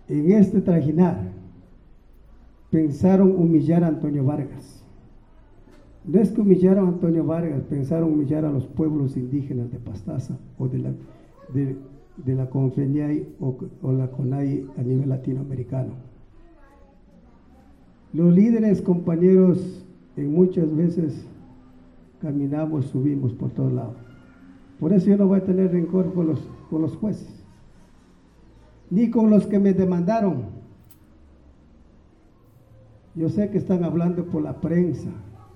en este trajinar pensaron humillar a Antonio Vargas. No es que humillaron a Antonio Vargas, pensaron humillar a los pueblos indígenas de Pastaza o de la CONFENIAI o la CONAI a nivel latinoamericano. Los líderes, compañeros, muchas veces caminamos, subimos por todos lados. Por eso yo no voy a tener rencor con los jueces, ni con los que me demandaron. Yo sé que están hablando por la prensa,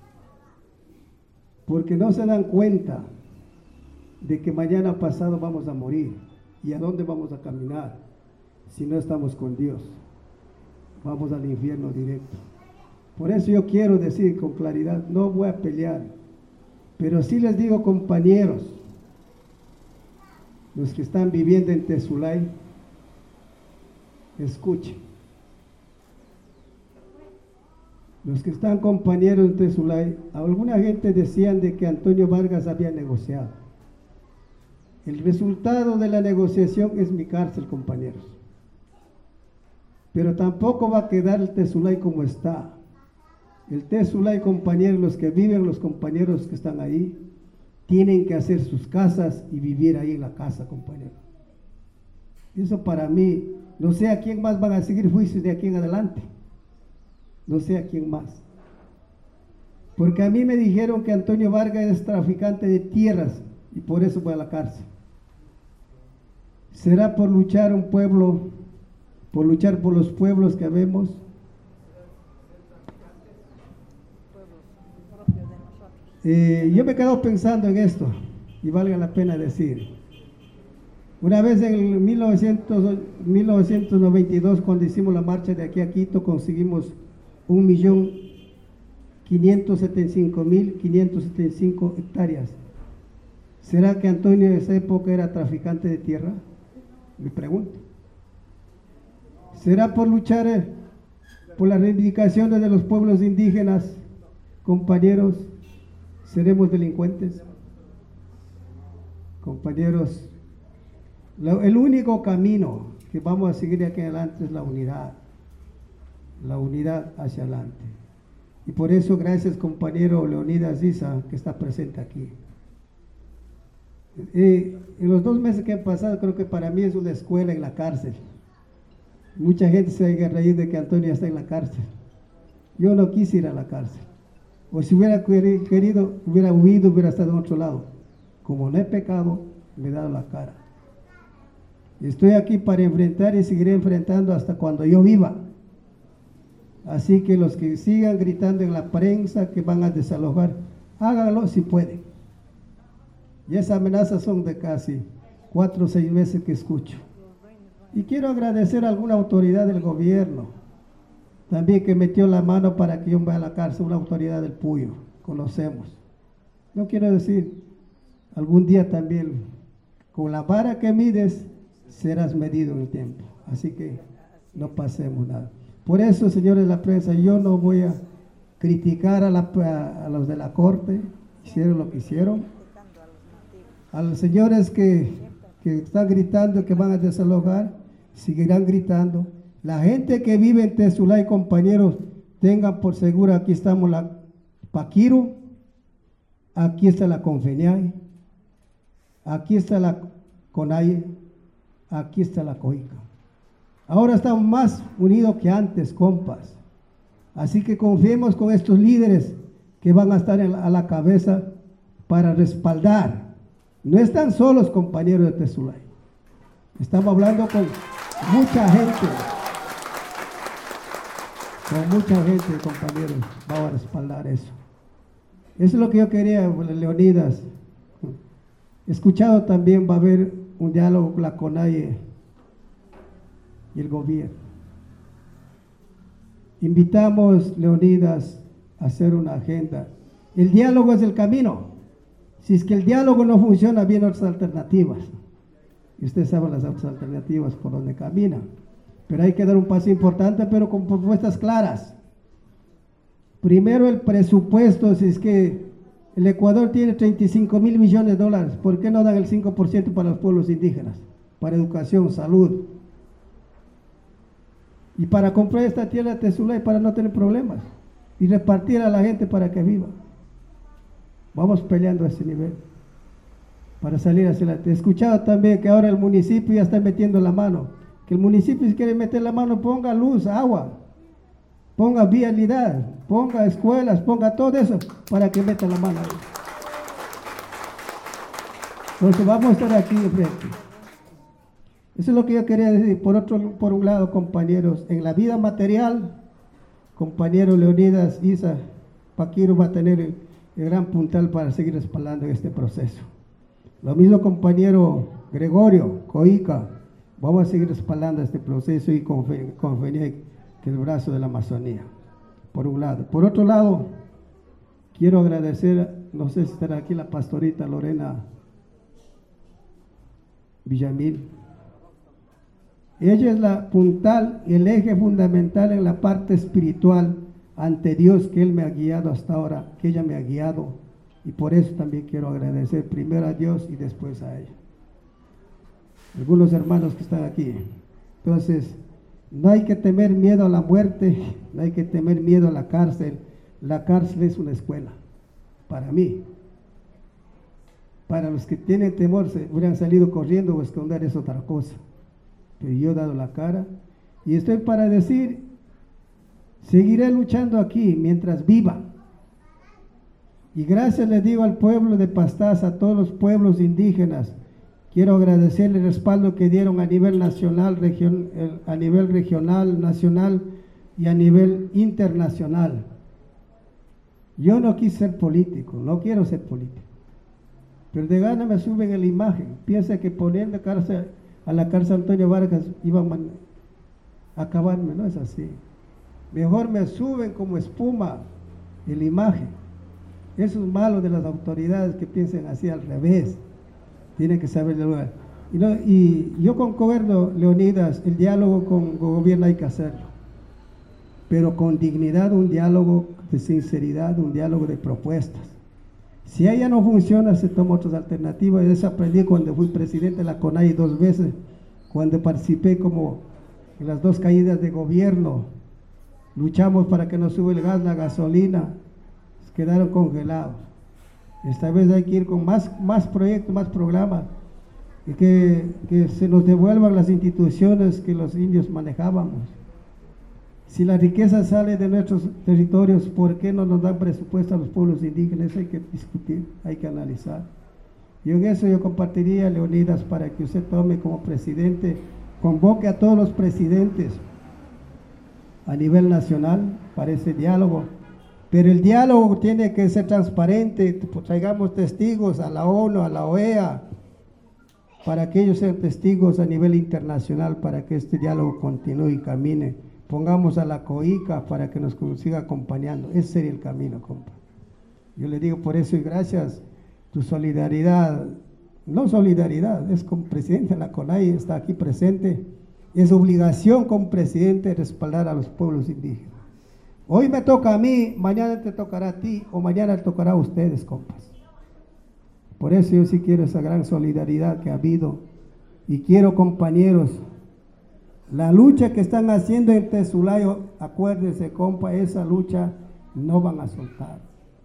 porque no se dan cuenta de que mañana pasado vamos a morir. ¿Y a dónde vamos a caminar si no estamos con Dios? Vamos al infierno directo. Por eso yo quiero decir con claridad, no voy a pelear, pero sí les digo, compañeros, los que están viviendo en Tezulay, escuchen. Los que están compañeros en Tezulay, alguna gente decían de que Antonio Vargas había negociado. El resultado de la negociación es mi cárcel, compañeros. Pero tampoco va a quedar el Tezulay como está. El Tezulay, compañeros, los que viven, los compañeros que están ahí, tienen que hacer sus casas y vivir ahí en la casa, compañeros. Eso para mí, no sé a quién más van a seguir juicios de aquí en adelante. No sé a quién más. Porque a mí me dijeron que Antonio Vargas es traficante de tierras y por eso fue a la cárcel. ¿Será por luchar un pueblo, por luchar por los pueblos que vemos? Yo me he quedado pensando en esto y valga la pena decir. Una vez en 1992, cuando hicimos la marcha de aquí a Quito, conseguimos 1.575.575 hectáreas. ¿Será que Antonio en esa época era traficante de tierra? Me pregunto. ¿Será por luchar por las reivindicaciones de los pueblos indígenas, compañeros? ¿Seremos delincuentes? Compañeros, el único camino que vamos a seguir de aquí en adelante es la unidad hacia adelante. Y por eso, gracias, compañero Leonidas Issa, que está presente aquí. En los 2 meses que han pasado, creo que para mí es una escuela en la cárcel. Mucha gente se ha reído de que Antonio está en la cárcel. Yo no quise ir a la cárcel. O si hubiera querido, hubiera huido, hubiera estado en otro lado. Como no he pecado, me he dado la cara. Estoy aquí para enfrentar y seguiré enfrentando hasta cuando yo viva. Así que los que sigan gritando en la prensa que van a desalojar, háganlo si pueden. Y esas amenazas son de casi 4 o 6 meses que escucho. Y quiero agradecer a alguna autoridad del gobierno, también que metió la mano para que yo vaya a la cárcel, una autoridad del Puyo, conocemos. No quiero decir, algún día también, con la vara que mides, serás medido en el tiempo. Así que no pasemos nada. Por eso, señores de la prensa, yo no voy a criticar a los de la corte, hicieron lo que hicieron. A los señores que están gritando que van a desalojar, seguirán gritando. La gente que vive en Tezulay, compañeros, tengan por seguro, aquí estamos la Paquiro, aquí está la CONFENIAI, aquí está la CONAI, aquí está la COICA. Ahora estamos más unidos que antes, compas. Así que confiemos con estos líderes que van a estar a la cabeza para respaldar. No están solos, compañeros de Tezulay. Estamos hablando con mucha gente. Con mucha gente, compañeros, vamos a respaldar eso. Eso es lo que yo quería, Leonidas. He escuchado también va a haber un diálogo con la CONAIE y el gobierno. Invitamos, Leonidas, a hacer una agenda. El diálogo es el camino. Si es que el diálogo no funciona, vienen otras alternativas. Y ustedes saben las otras alternativas por donde caminan. Pero hay que dar un paso importante, pero con propuestas claras. Primero el presupuesto, si es que el Ecuador tiene 35.000 millones de dólares, ¿por qué no dan el 5% para los pueblos indígenas? Para educación, salud. Y para comprar esta tierra de Tezulay para no tener problemas. Y repartir a la gente para que viva. Vamos peleando a ese nivel. Para salir hacia adelante. He escuchado también que ahora el municipio ya está metiendo la mano. Que el municipio, si quiere meter la mano, ponga luz, agua, ponga vialidad, ponga escuelas, ponga todo eso para que meta la mano ahí. Entonces vamos a estar aquí de frente. Eso es lo que yo quería decir. Por un lado, compañeros, en la vida material, compañero Leonidas, Isa, Paquiro va a tener el gran puntal para seguir respaldando este proceso. Lo mismo compañero Gregorio, Coica, vamos a seguir respaldando este proceso y con FENIEC, que es el brazo de la Amazonía, por un lado. Por otro lado, quiero agradecer, no sé si estará aquí la pastorita Lorena Villamil. Ella es la puntal y el eje fundamental en la parte espiritual ante Dios que Él me ha guiado hasta ahora, que ella me ha guiado, y por eso también quiero agradecer primero a Dios y después a ella. Algunos hermanos que están aquí. Entonces, no hay que temer miedo a la muerte, no hay que temer miedo a la cárcel. La cárcel es una escuela, para mí. Para los que tienen temor, se hubieran salido corriendo o esconder, es otra cosa. Pero yo he dado la cara y estoy para decir, seguiré luchando aquí mientras viva. Y gracias les digo al pueblo de Pastaza, a todos los pueblos indígenas. Quiero agradecer el respaldo que dieron a nivel nacional, a nivel regional, nacional y a nivel internacional. Yo no quise ser político, no quiero ser político. Pero de gana me suben en la imagen. Piensa que poniendo a la cárcel Antonio Vargas iban a acabarme, no es así. Mejor me suben como espuma en la imagen. Eso es malo de las autoridades que piensen así al revés. Tienen que saber el lugar. Y yo concuerdo, Leonidas, el diálogo con el gobierno hay que hacerlo. Pero con dignidad, un diálogo de sinceridad, un diálogo de propuestas. Si ella no funciona, se toma otras alternativas. Eso aprendí cuando fui presidente de la CONAI 2 veces, cuando participé como en las 2 caídas de gobierno. Luchamos para que no suba el gas, la gasolina, quedaron congelados. Esta vez hay que ir con más proyectos, más programas, y que se nos devuelvan las instituciones que los indios manejábamos. Si la riqueza sale de nuestros territorios, ¿por qué no nos dan presupuesto a los pueblos indígenas? Eso hay que discutir, hay que analizar. Y en eso yo compartiría, Leonidas, para que usted tome como presidente, convoque a todos los presidentes a nivel nacional para ese diálogo. Pero el diálogo tiene que ser transparente, traigamos testigos a la ONU, a la OEA, para que ellos sean testigos a nivel internacional, para que este diálogo continúe y camine. Pongamos a la COICA para que nos siga acompañando. Ese sería el camino, compa. Yo le digo por eso y gracias, tu solidaridad, no solidaridad, es como presidente de la CONAI, está aquí presente, es obligación como presidente respaldar a los pueblos indígenas. Hoy me toca a mí, mañana te tocará a ti o mañana le tocará a ustedes, compas. Por eso yo sí quiero esa gran solidaridad que ha habido y quiero, compañeros, la lucha que están haciendo en Tezulayo, acuérdense, compa, esa lucha no van a soltar.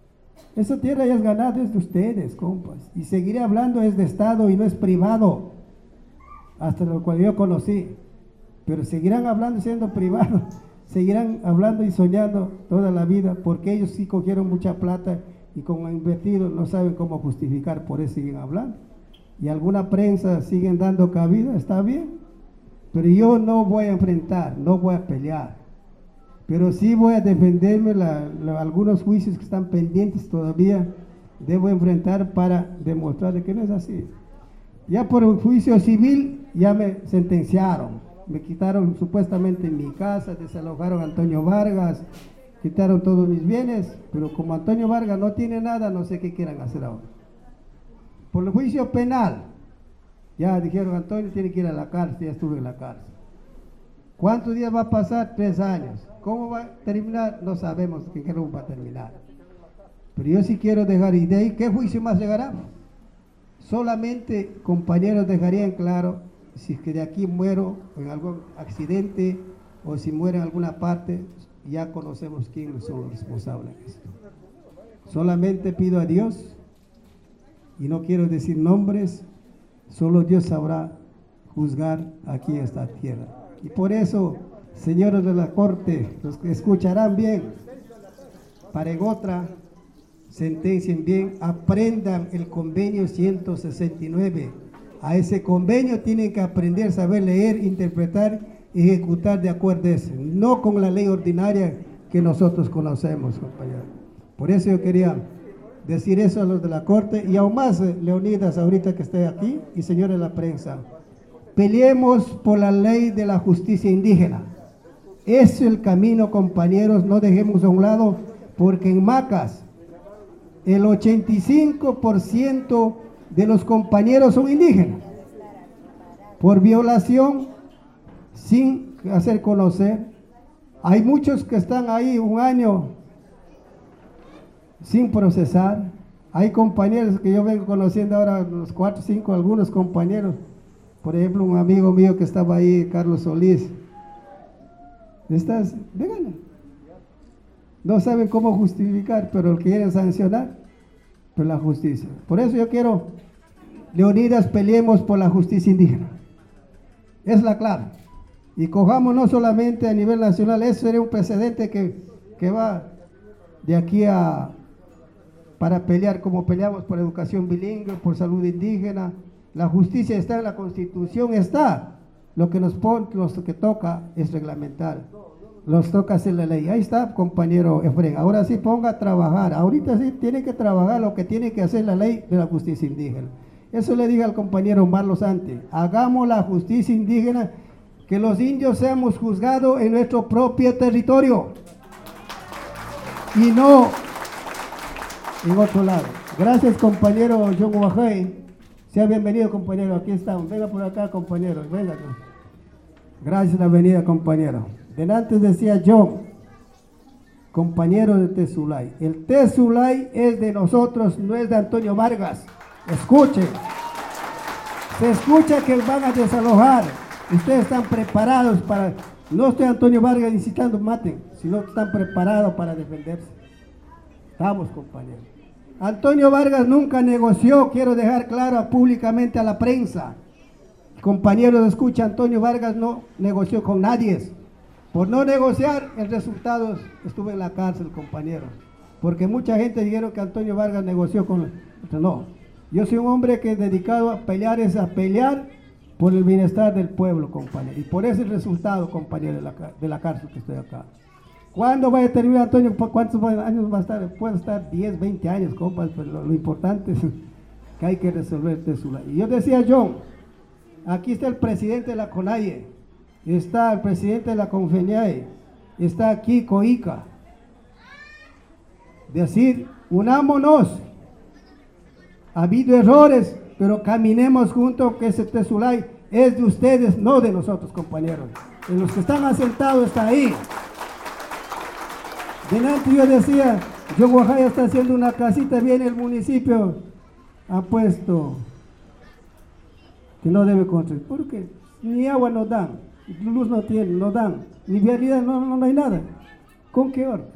Esa tierra ya es ganada, es de ustedes, compas, y seguiré hablando, es de Estado y no es privado, hasta lo cual yo conocí, pero seguirán hablando siendo privados. Seguirán hablando y soñando toda la vida, porque ellos sí cogieron mucha plata y con invertido no saben cómo justificar, por eso siguen hablando. Y alguna prensa siguen dando cabida, está bien, pero yo no voy a enfrentar, no voy a pelear, pero sí voy a defenderme algunos juicios que están pendientes todavía, debo enfrentar para demostrar que no es así. Ya por el juicio civil ya me sentenciaron. Me quitaron supuestamente mi casa, desalojaron a Antonio Vargas, quitaron todos mis bienes, pero como Antonio Vargas no tiene nada, no sé qué quieran hacer ahora. Por el juicio penal, ya dijeron, Antonio tiene que ir a la cárcel, ya estuve en la cárcel. ¿Cuántos días va a pasar? 3 años. ¿Cómo va a terminar? No sabemos en qué rumbo va a terminar. Pero yo sí quiero dejar, y de ahí, ¿qué juicio más llegará? Solamente, compañeros, dejarían claro, si es que de aquí muero en algún accidente o si muere en alguna parte, ya conocemos quiénes son los responsables de esto. Solamente pido a Dios, y no quiero decir nombres, solo Dios sabrá juzgar aquí en esta tierra. Y por eso, señores de la corte, los que escucharán bien, para en otra sentencien bien, aprendan el convenio 169. A ese convenio tienen que aprender, saber leer, interpretar y ejecutar de acuerdo a eso, no con la ley ordinaria que nosotros conocemos, compañeros. Por eso yo quería decir eso a los de la corte y aún más, Leonidas, ahorita que esté aquí, y señores de la prensa, peleemos por la ley de la justicia indígena. Es el camino, compañeros, no dejemos a un lado, porque en Macas el 85% de los compañeros son indígenas, por violación, sin hacer conocer. Hay muchos que están ahí un año sin procesar. Hay compañeros que yo vengo conociendo ahora, los 4 o 5, algunos compañeros. Por ejemplo, un amigo mío que estaba ahí, Carlos Solís. Díganle. No saben cómo justificar, pero quieren sancionar, por la justicia. Por eso yo quiero, Leonidas, peleemos por la justicia indígena. Es la clave. Y cojamos no solamente a nivel nacional, eso sería un precedente que va de aquí para pelear como peleamos por educación bilingüe, por salud indígena. La justicia está en la Constitución, está. Lo que nos que toca es reglamentar. Nos toca hacer la ley. Ahí está, compañero Efren. Ahora sí ponga a trabajar. Ahorita sí tiene que trabajar lo que tiene que hacer la ley de la justicia indígena. Eso le dije al compañero Marlos Santi. Hagamos la justicia indígena, que los indios seamos juzgados en nuestro propio territorio y no en otro lado. Gracias, compañero John Guajay. Sea bienvenido, compañero. Aquí estamos. Venga por acá, compañero. Venga. Gracias la venida, compañero. Delante decía John, compañero de Tezulay. El Tezulay es de nosotros, no es de Antonio Vargas. Escuchen. Se escucha que van a desalojar. Ustedes están preparados para... No estoy Antonio Vargas incitando maten, sino que están preparados para defenderse. Estamos, compañeros. Antonio Vargas nunca negoció, quiero dejar claro públicamente a la prensa. Compañeros, escucha, Antonio Vargas no negoció con nadie. Por no negociar, el resultado estuve en la cárcel, compañeros. Porque mucha gente dijeron que Antonio Vargas negoció con... No, yo soy un hombre que es dedicado a pelear, por el bienestar del pueblo, compañero. Y por ese resultado, compañero, de la cárcel que estoy acá. ¿Cuándo va a terminar, Antonio? ¿Cuántos años va a estar? Puede estar 10, 20 años, compas, pero lo importante es que hay que resolver Tezulay. Y yo decía, John, aquí está el presidente de la CONAIE, está el presidente de la CONFENIAE, está aquí COICA. Decir, unámonos. Ha habido errores, pero caminemos juntos, que ese Tezulay es de ustedes, no de nosotros, compañeros. De los que están asentados está ahí. Delante yo decía, John Oaxaca está haciendo una casita, viene el municipio, ha puesto que no debe construir, porque ni agua nos dan, luz no tienen, no dan, ni vialidad, no hay nada. ¿Con qué orden?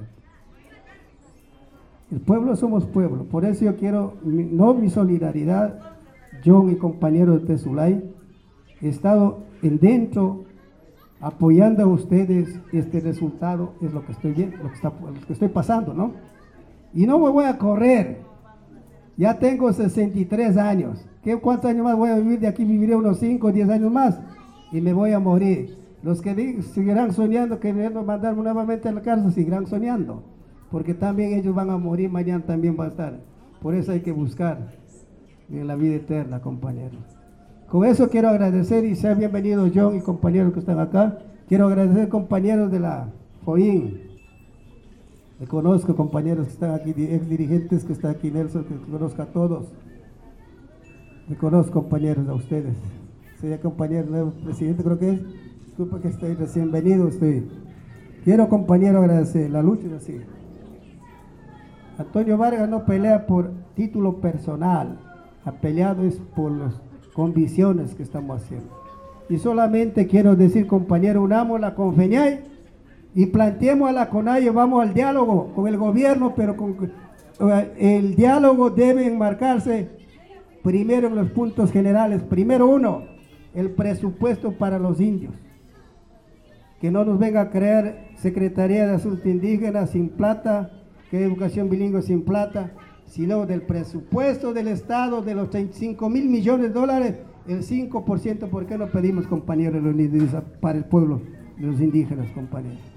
El pueblo somos pueblo, por eso yo quiero, mi solidaridad, yo, mi compañero de Tezulay, he estado dentro, apoyando a ustedes. Este resultado es lo que estoy viendo, lo que estoy pasando, ¿no? Y no me voy a correr, ya tengo 63 años, ¿cuántos años más voy a vivir? De aquí viviré unos 5 o 10 años más y me voy a morir. Los que seguirán soñando que me van a mandarme nuevamente a la cárcel, seguirán soñando, porque también ellos van a morir, mañana también va a estar. Por eso hay que buscar en la vida eterna, compañeros. Con eso quiero agradecer y sea bienvenido John y compañeros que están acá. Quiero agradecer compañeros de la FOIN. Me conozco compañeros que están aquí, ex dirigentes que están aquí, Nelson, que conozco a todos. Me conozco compañeros a ustedes. Soy compañero nuevo presidente, creo que es. Disculpa que estoy recién venido. Quiero, compañero, agradecer. La lucha es así. Antonio Vargas no pelea por título personal. Ha peleado es por las condiciones que estamos haciendo. Y solamente quiero decir, compañero, unamos la Confeñay y planteemos a la CONAIE, vamos al diálogo con el gobierno, pero el diálogo debe enmarcarse primero en los puntos generales. Primero uno, el presupuesto para los indios. Que no nos venga a crear Secretaría de Asuntos Indígenas sin plata, que educación bilingüe sin plata, sino del presupuesto del Estado de los 35 mil millones de dólares, el 5%, ¿por qué no pedimos, compañeros, para el pueblo de los indígenas, compañeros?